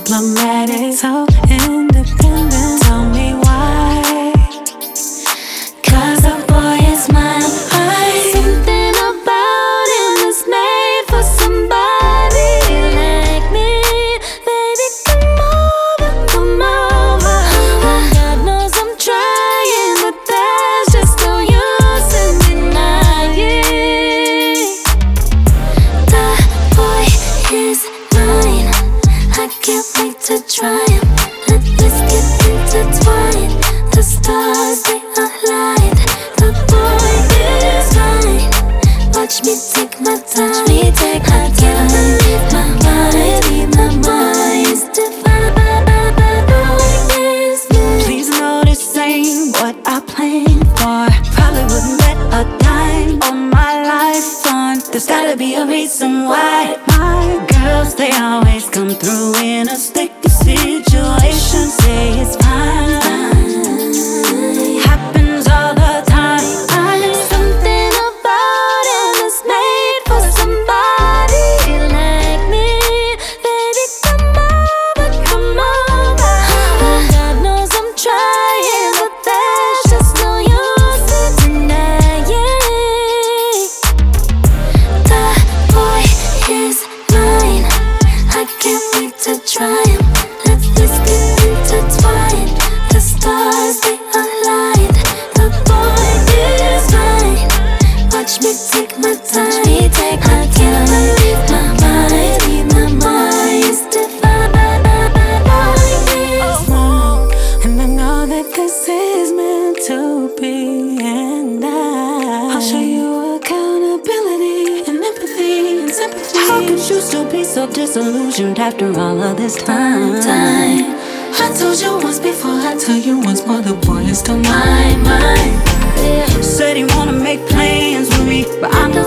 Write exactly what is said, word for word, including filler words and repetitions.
diplomatic, so independent. Tell me why? 'Cause a boy is mine. Something about him is made for somebody like me. Baby, come over, come over. God knows I'm trying, but there's just no use in denying. The boy is mine. I can't wait to try him. Let's get intertwined. The stars, they align. The boy is mine. Watch me take my time. Watch me take my I can't believe my mind. My mind is divine. The boy is mine. Please know this ain't what I planned for. Probably wouldn't bet a dime on my life on. There's gotta be a reason why. My girls, they always come through in a sticky situation. Say it's fine. Happens all the time. Something about him is made for somebody like me. Baby, come over, come over. God knows I'm trying, but there's just no use in denying. The boy is mine. I can't wait to try him. Let's just get intertwined. The stars, they align. The boy is mine. Watch me take my time. Watch me take my I can't believe my mind. My mind is divine. And I know that this is meant to be. And I, I'll show you accountability and empathy and sympathy. How could you still be so disillusioned after all of this time? time. I told you once before, I tell you once more, the boy is still mine, mine. Yeah. Said he wanna make plans with me, but I'm the